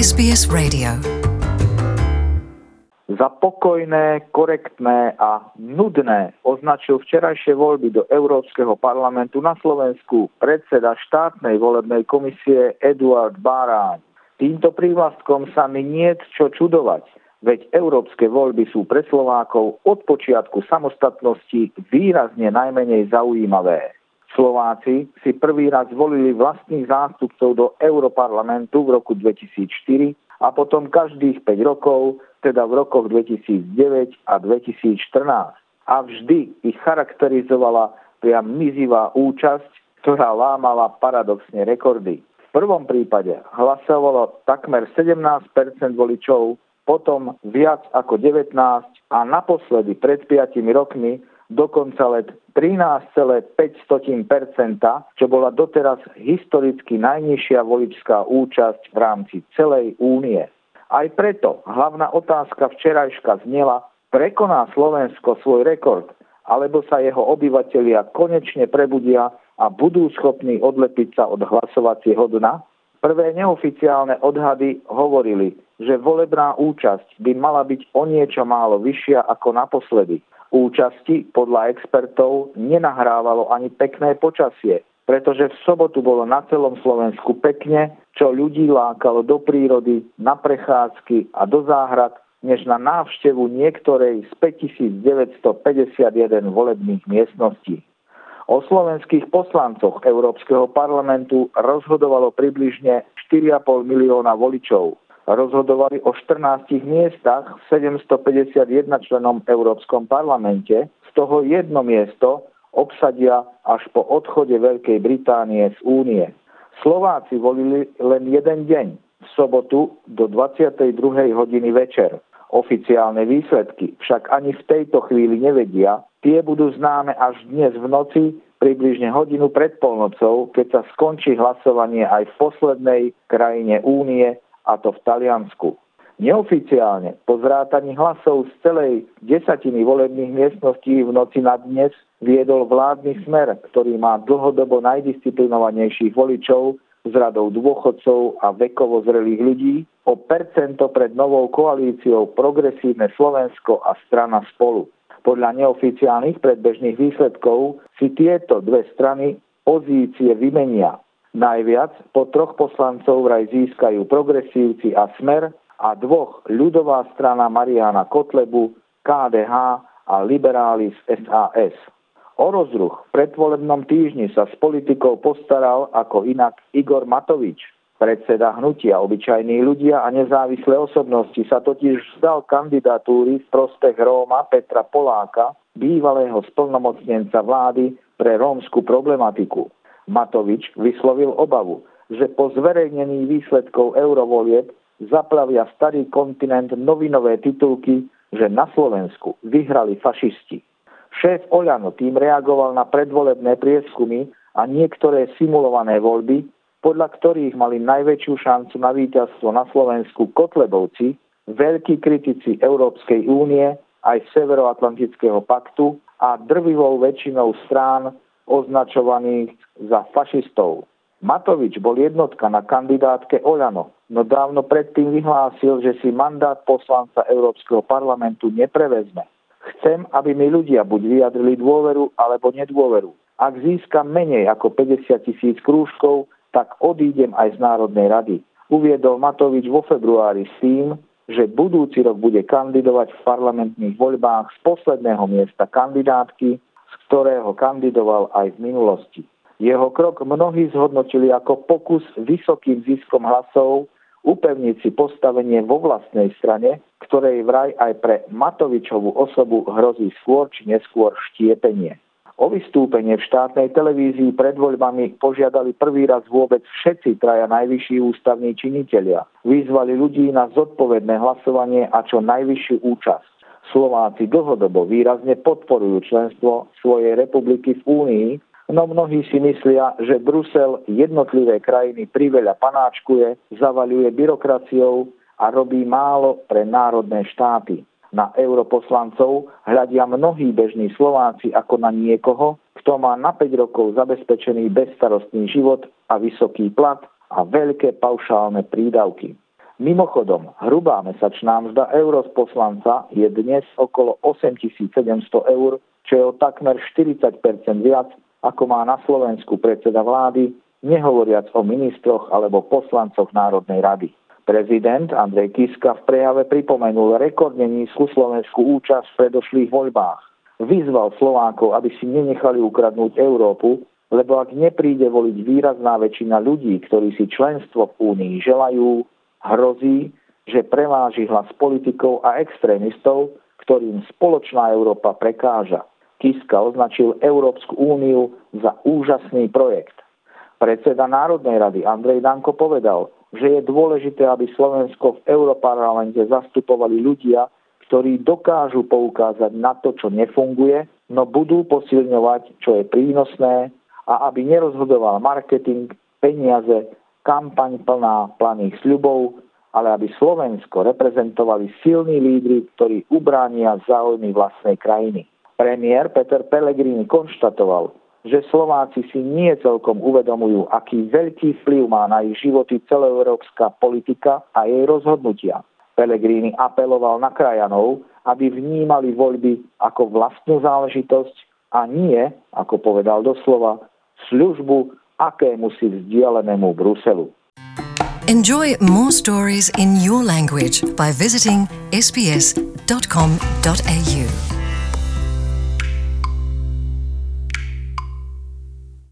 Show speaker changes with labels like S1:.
S1: SBS Radio.
S2: Za pokojné, korektné a nudné označil včerajšie voľby do Európskeho parlamentu na Slovensku predseda štátnej volebnej komisie Eduard Báráň. Týmto prívlastkom sa mi niet čo čudovať, veď európske voľby sú pre Slovákov od počiatku samostatnosti výrazne najmenej zaujímavé. Slováci si prvý raz volili vlastných zástupcov do Europarlamentu v roku 2004 a potom každých 5 rokov, teda v rokoch 2009 a 2014. A vždy ich charakterizovala priam mizivá účasť, ktorá lámala paradoxne rekordy. V prvom prípade hlasovalo takmer 17% voličov, potom viac ako 19% a naposledy pred 5 rokmi dokonca len 13,5%, čo bola doteraz historicky najnižšia voličská účasť v rámci celej únie. Aj preto hlavná otázka včerajška znela, prekoná Slovensko svoj rekord, alebo sa jeho obyvatelia konečne prebudia a budú schopní odlepiť sa od hlasovacieho dna? Prvé neoficiálne odhady hovorili, že volebná účasť by mala byť o niečo málo vyššia ako naposledy. Účasti podľa expertov nenahrávalo ani pekné počasie, pretože v sobotu bolo na celom Slovensku pekne, čo ľudí lákalo do prírody, na prechádzky a do záhrad, než na návštevu niektorej z 5951 volebných miestností. O slovenských poslancoch Európskeho parlamentu rozhodovalo približne 4,5 milióna voličov. Rozhodovali o 14 miestach v 751 členom Európskom parlamente, z toho jedno miesto obsadia až po odchode Veľkej Británie z únie. Slováci volili len jeden deň, v sobotu do 22. hodiny večer. Oficiálne výsledky však ani v tejto chvíli nevedia, tie budú známe až dnes v noci, približne hodinu pred polnocou, keď sa skončí hlasovanie aj v poslednej krajine únie, a to v Taliansku. Neoficiálne po zrátaní hlasov z celej desatiny volebných miestností v noci na dnes viedol vládny Smer, ktorý má dlhodobo najdisciplinovanejších voličov z radou dôchodcov a vekovo zrelých ľudí, o percento pred novou koalíciou Progresívne Slovensko a strana Spolu. Podľa neoficiálnych predbežných výsledkov si tieto dve strany pozície vymenia. Najviac po 3 poslancov vraj získajú Progresívci a Smer a 2 ľudová strana Mariána Kotlebu, KDH a liberáli z SAS. O rozruch v predvolebnom týždni sa s politikou postaral ako inak Igor Matovič. Predseda hnutia Obyčajní ľudia a nezávislé osobnosti sa totiž vzdal kandidatúry v prospech Róma Petra Poláka, bývalého splnomocnenca vlády pre rómsku problematiku. Matovič vyslovil obavu, že po zverejnení výsledkov eurovolieb zaplavia starý kontinent novinové titulky, že na Slovensku vyhrali fašisti. Šéf Oľano tým reagoval na predvolebné prieskumy a niektoré simulované voľby, podľa ktorých mali najväčšiu šancu na víťazstvo na Slovensku Kotlebovci, veľkí kritici Európskej únie aj Severoatlantického paktu a drvivou väčšinou strán označovaných za fašistov. Matovič bol jednotka na kandidátke Oľano, no dávno predtým vyhlásil, že si mandát poslanca Európskeho parlamentu neprevezme. Chcem, aby mi ľudia buď vyjadrili dôveru, alebo nedôveru. Ak získam menej ako 50,000 krúžkov, tak odídem aj z Národnej rady. Uviedol Matovič vo februári s tým, že budúci rok bude kandidovať v parlamentných voľbách z posledného miesta kandidátky, z ktorého kandidoval aj v minulosti. Jeho krok mnohí zhodnotili ako pokus vysokým ziskom hlasov upevniť si postavenie vo vlastnej strane, ktorej vraj aj pre Matovičovú osobu hrozí skôr či neskôr štiepenie. O vystúpenie v štátnej televízii pred voľbami požiadali prvý raz vôbec všetci traja najvyšší ústavní činitelia. Vyzvali ľudí na zodpovedné hlasovanie a čo najvyššiu účasť. Slováci dlhodobo výrazne podporujú členstvo svojej republiky v Únii, no mnohí si myslia, že Brusel jednotlivé krajiny priveľa panáčkuje, zavaľuje byrokraciou a robí málo pre národné štáty. Na europoslancov hľadia mnohí bežní Slováci ako na niekoho, kto má na 5 rokov zabezpečený bezstarostný život a vysoký plat a veľké paušálne prídavky. Mimochodom, hrubá mesačná mzda europoslanca je dnes okolo 8700 eur, čo je o takmer 40% viac, ako má na Slovensku predseda vlády, nehovoriac o ministroch alebo poslancoch Národnej rady. Prezident Andrej Kiska v prejave pripomenul rekordne nízku slovenskú účasť v predošlých voľbách. Vyzval Slovákov, aby si nenechali ukradnúť Európu, lebo ak nepríde voliť výrazná väčšina ľudí, ktorí si členstvo v Únii želajú, hrozí, že preváži hlas politikov a extrémistov, ktorým spoločná Európa prekáža. Kiska označil Európsku úniu za úžasný projekt. Predseda Národnej rady Andrej Danko povedal, že je dôležité, aby Slovensko v Europarlamente zastupovali ľudia, ktorí dokážu poukázať na to, čo nefunguje, no budú posilňovať, čo je prínosné, a aby nerozhodoval marketing, peniaze, kampaň plná planých sľubov, ale aby Slovensko reprezentovali silní lídri, ktorí ubránia záujmy vlastnej krajiny. Premiér Peter Pellegrini konštatoval, že Slováci si nie celkom uvedomujú, aký veľký vplyv má na ich životy celoeurópska politika a jej rozhodnutia. Pellegrini apeloval na krajanov, aby vnímali voľby ako vlastnú záležitosť a nie, ako povedal doslova, službu akémusi vzdialenému Bruselu.
S1: Enjoy more stories in your language by visiting sbs.com.au.